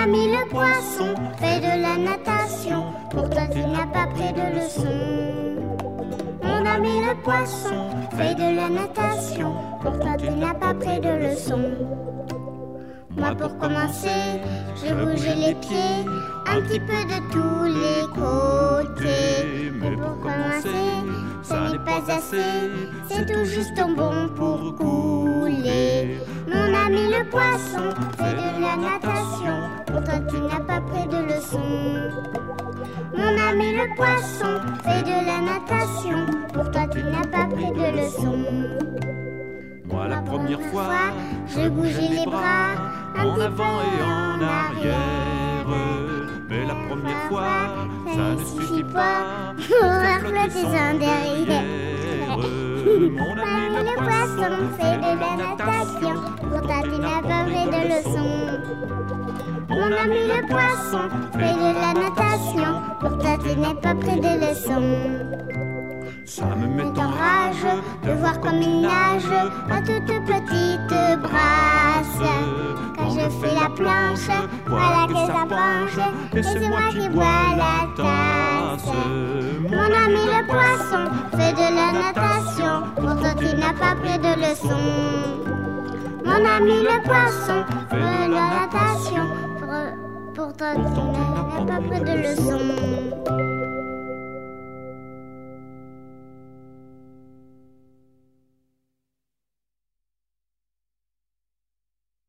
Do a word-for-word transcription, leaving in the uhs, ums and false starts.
ami le poisson fait de la natation, pourtant il n'a pas pris de leçon. Mon ami le poisson fait de la natation, pourtant il n'a pas pris de leçon. Moi pour commencer, je bougeais les pieds, un petit peu de tous les côtés. Mais pour commencer, ça n'est pas assez, c'est tout juste un bon pour couler. Mon ami le poisson fait de la natation, pourtant il n'a pas pris de leçon. Mon ami le poisson fait de la natation, pourtant il n'a pas pris de leçon. Moi la première fois, je bougeais les bras, en avant et en arrière. Mais la première fois, ça ne suffit pas pour faire flotter son derrière. Mon ami le poisson fait de la natation, pourtant il n'a pas pris de leçon. Mon ami le poisson fait de la natation, pourtant il n'a pas pris de leçon. Ça me met en rage de voir comme il nage à toute petite brasse. Quand je fais la planche, voilà que ça penche, et c'est moi qui bois la tasse. Mon ami le poisson fait de la natation, pourtant il n'a pas pris de leçon. Mon ami le poisson fait de la natation, pourtant il n'a pas pris de leçon.